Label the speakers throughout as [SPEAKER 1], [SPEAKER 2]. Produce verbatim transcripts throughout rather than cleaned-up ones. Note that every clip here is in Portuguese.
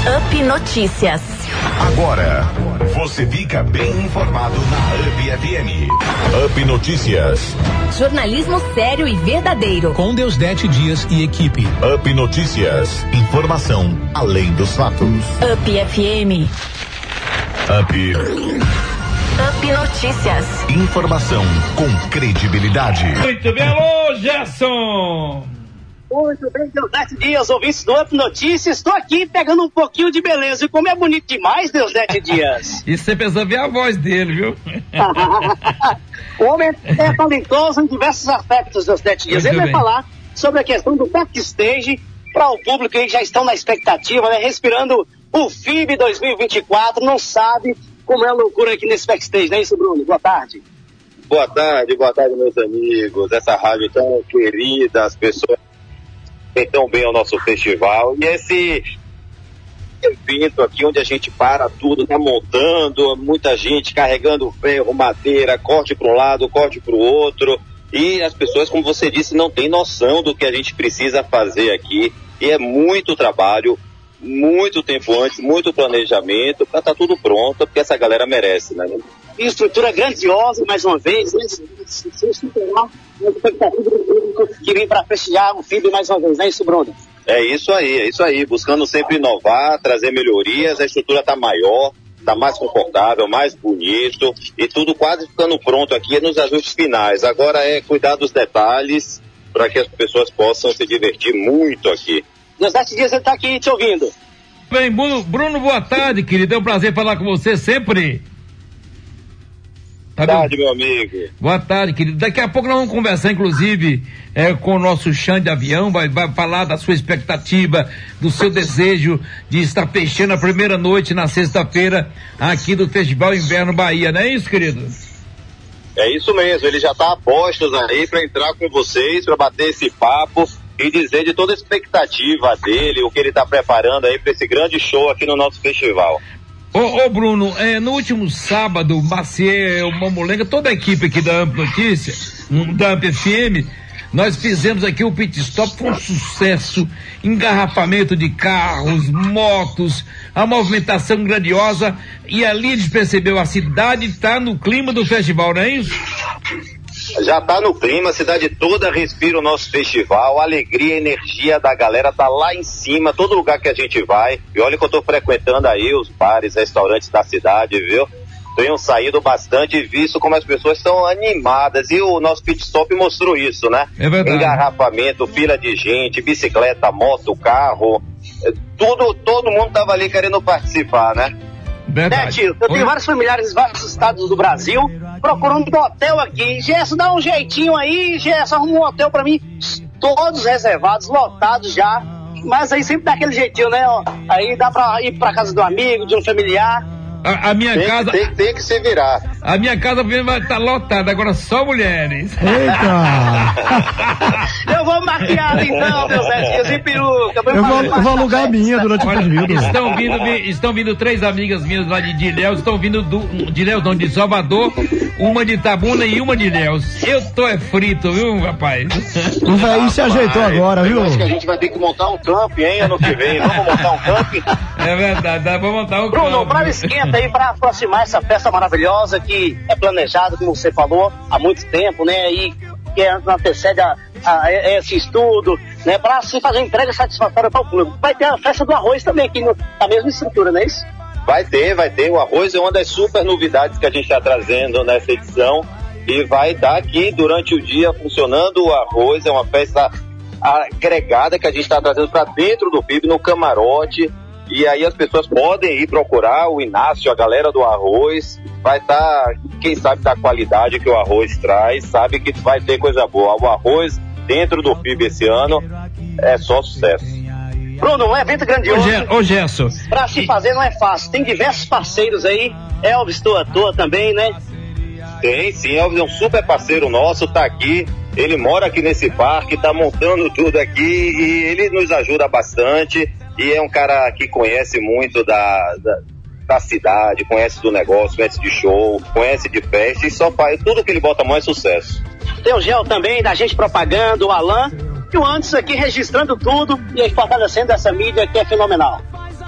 [SPEAKER 1] Up Notícias.
[SPEAKER 2] Agora, você fica bem informado na Up F M. Up Notícias.
[SPEAKER 1] Jornalismo sério e verdadeiro.
[SPEAKER 3] Com Deusdete Dias e equipe.
[SPEAKER 2] Up Notícias. Informação além dos fatos.
[SPEAKER 1] Up F M.
[SPEAKER 2] Up.
[SPEAKER 1] Up Notícias.
[SPEAKER 2] Informação com credibilidade.
[SPEAKER 4] Muito bem, alô, Gerson!
[SPEAKER 5] Muito bem, Deusdete Dias, ouvintes do Up Notícias. Estou aqui pegando um pouquinho de beleza. E como é bonito demais, Deusdete Dias.
[SPEAKER 4] E você precisa ver a voz dele, viu?
[SPEAKER 5] O homem é talentoso em diversos aspectos, Deusdete Dias.
[SPEAKER 4] Muito
[SPEAKER 5] Ele vai
[SPEAKER 4] bem.
[SPEAKER 5] falar sobre a questão do backstage para o público aí que já estão na expectativa, né? Respirando o F I B dois mil e vinte e quatro. Não sabe como é a loucura aqui nesse backstage, não é isso, Bruno? Boa tarde.
[SPEAKER 6] Boa tarde, boa tarde, meus amigos. Essa rádio tão querida, as pessoas tão bem ao nosso festival. E esse evento aqui onde a gente para tudo, tá montando, muita gente carregando ferro, madeira, corte para um lado, corte para o outro. E as pessoas, como você disse, não têm noção do que a gente precisa fazer aqui. E é muito trabalho, muito tempo antes, muito planejamento para estar tá tudo pronto, porque essa galera merece, né?
[SPEAKER 5] Estrutura grandiosa, mais uma vez, né? Sem superar a expectativa do público que vem para prestigiar o F I B mais uma vez, não é isso, Bruno?
[SPEAKER 6] É isso aí, é isso aí, buscando sempre inovar, trazer melhorias, a estrutura tá maior, tá mais confortável, mais bonito, e tudo quase ficando pronto aqui nos ajustes finais. Agora é cuidar dos detalhes para que as pessoas possam se divertir muito aqui.
[SPEAKER 5] Deusdete Dias, ele tá aqui te ouvindo.
[SPEAKER 4] Bem, Bruno, Bruno, boa tarde, querido. É um prazer falar com você sempre. Tá
[SPEAKER 6] Boa tarde, meu amigo.
[SPEAKER 4] Boa tarde, querido. Daqui a pouco nós vamos conversar, inclusive, é, com o nosso Xande de Avião, vai, vai falar da sua expectativa, do seu desejo de estar fechando a primeira noite na sexta-feira aqui do Festival Inverno Bahia, não é isso, querido?
[SPEAKER 6] É isso mesmo, ele já tá a postos aí para entrar com vocês, para bater esse papo e dizer de toda a expectativa dele, o que ele tá preparando aí para esse grande show aqui no nosso festival.
[SPEAKER 4] Ô, ô Bruno, é, no último sábado, Maciel, o Mamulenga, toda a equipe aqui da Amp Notícia, da Amp F M, nós fizemos aqui o pit stop, foi um sucesso, engarrafamento de carros, motos, a movimentação grandiosa, e ali a gente percebeu, a cidade está no clima do festival, não é isso?
[SPEAKER 6] Já tá no clima, a cidade toda respira o nosso festival, a alegria, a energia da galera tá lá em cima, todo lugar que a gente vai, e olha que eu tô frequentando aí os bares, restaurantes da cidade, viu? Tenho saído bastante e visto como as pessoas estão animadas, e o nosso pit stop mostrou isso, né?
[SPEAKER 4] É verdade.
[SPEAKER 6] Engarrafamento, fila de gente, bicicleta, moto, carro, tudo, todo mundo tava ali querendo participar, né?
[SPEAKER 5] Verdade. Né, tio? Eu tenho vários familiares em vários estados do Brasil procurando um hotel aqui. Gerson, dá um jeitinho aí, Gerson, arruma um hotel pra mim. Todos reservados, lotados já. Mas aí sempre dá aquele jeitinho, né? Ó. Aí dá pra ir pra casa do amigo, de um familiar.
[SPEAKER 4] A, a minha
[SPEAKER 6] tem,
[SPEAKER 4] casa...
[SPEAKER 6] Tem, tem que se virar.
[SPEAKER 4] A minha casa vai estar lotada, agora só mulheres.
[SPEAKER 7] Eita!
[SPEAKER 5] Eu vou maquiar então, meus Dias e peruca.
[SPEAKER 7] Eu vou, eu vou alugar a minha durante o período.
[SPEAKER 4] Estão vindo, estão vindo três amigas minhas lá de Ilhéus, estão vindo do, de Ilhéus, não, de Salvador, uma de Itabuna e uma de Ilhéus. Eu tô é frito, viu, rapaz?
[SPEAKER 7] O velho se ajeitou agora, viu?
[SPEAKER 6] Eu acho que a gente vai ter que montar um camping, hein, ano que vem. Vamos montar um camping?
[SPEAKER 4] É verdade, dá pra montar um
[SPEAKER 5] Bruno,
[SPEAKER 4] camping.
[SPEAKER 5] para o esquenta aí, para aproximar essa festa maravilhosa que é planejada, como você falou, há muito tempo, né? E que antecede a, a, a esse estudo, né? Para assim fazer entrega satisfatória para o público. Vai ter a festa do arroz também aqui no, na mesma estrutura, não é isso?
[SPEAKER 6] Vai ter, vai ter. O arroz é uma das super novidades que a gente está trazendo nessa edição e vai estar aqui durante o dia funcionando. O arroz é uma festa agregada que a gente está trazendo para dentro do F I B, no camarote. E aí as pessoas podem ir procurar o Inácio, a galera do arroz, vai estar, tá, quem sabe da qualidade que o arroz traz, sabe que vai ter coisa boa. O arroz dentro do F I B esse ano é só sucesso.
[SPEAKER 5] Bruno, um evento grandioso.
[SPEAKER 4] Ô, Gerson.
[SPEAKER 5] Pra se fazer não é fácil, tem diversos parceiros aí, Elvis Toa Toa também, né?
[SPEAKER 6] Tem sim, Elvis é um super parceiro nosso, tá aqui, ele mora aqui nesse parque, tá montando tudo aqui e ele nos ajuda bastante. E é um cara que conhece muito da, da, da cidade, conhece do negócio, conhece de show, conhece de festa e só faz, tudo que ele bota a mão é sucesso.
[SPEAKER 5] Tem o Gel também, da gente propaganda, o Alan, e o Anderson aqui registrando tudo e fortalecendo essa mídia que é fenomenal.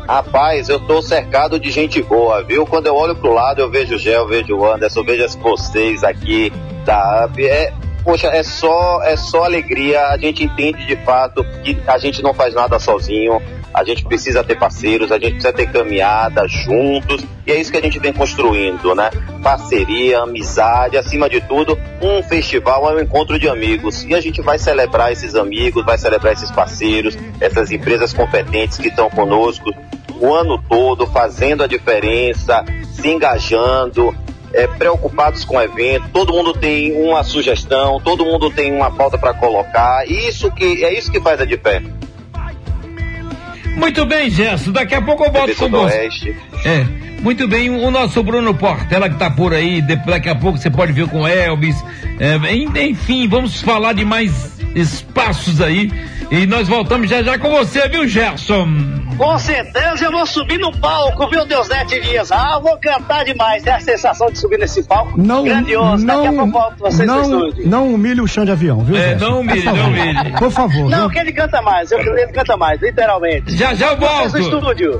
[SPEAKER 6] Rapaz, eu tô cercado de gente boa, viu? Quando eu olho pro lado, eu vejo o Gel, vejo o Anderson, vejo vocês aqui da U P. É, poxa, é só, é só alegria. A gente entende de fato que a gente não faz nada sozinho. A gente precisa ter parceiros, a gente precisa ter caminhada juntos, e é isso que a gente vem construindo, né? Parceria, amizade, acima de tudo, um festival é um encontro de amigos, e a gente vai celebrar esses amigos, vai celebrar esses parceiros, essas empresas competentes que estão conosco o ano todo, fazendo a diferença, se engajando, é, preocupados com o evento. Todo mundo tem uma sugestão, todo mundo tem uma pauta para colocar, e isso que, é isso que faz a diferença.
[SPEAKER 4] Muito bem, Gerson, daqui a pouco eu volto com você. É, muito bem, o nosso Bruno Portela que tá por aí, daqui a pouco você pode vir com o Elvis, é, enfim, vamos falar de mais espaços aí, e nós voltamos já já com você, viu, Gerson?
[SPEAKER 5] Com certeza eu vou subir no palco, viu, Deusnete Dias? Ah, vou cantar demais, tem a sensação de subir nesse palco
[SPEAKER 7] não,
[SPEAKER 5] grandioso,
[SPEAKER 7] não,
[SPEAKER 5] daqui a pouco volto vocês
[SPEAKER 7] não,
[SPEAKER 5] no estúdio.
[SPEAKER 7] Não humilhe o chão de avião, viu,
[SPEAKER 4] É,
[SPEAKER 7] Gerson?
[SPEAKER 4] não humilhe, não humilhe.
[SPEAKER 7] Por favor.
[SPEAKER 5] Não,
[SPEAKER 7] viu?
[SPEAKER 5] que ele canta mais, eu, ele canta mais, literalmente.
[SPEAKER 4] Já já eu volto.
[SPEAKER 5] Vocês no estúdio.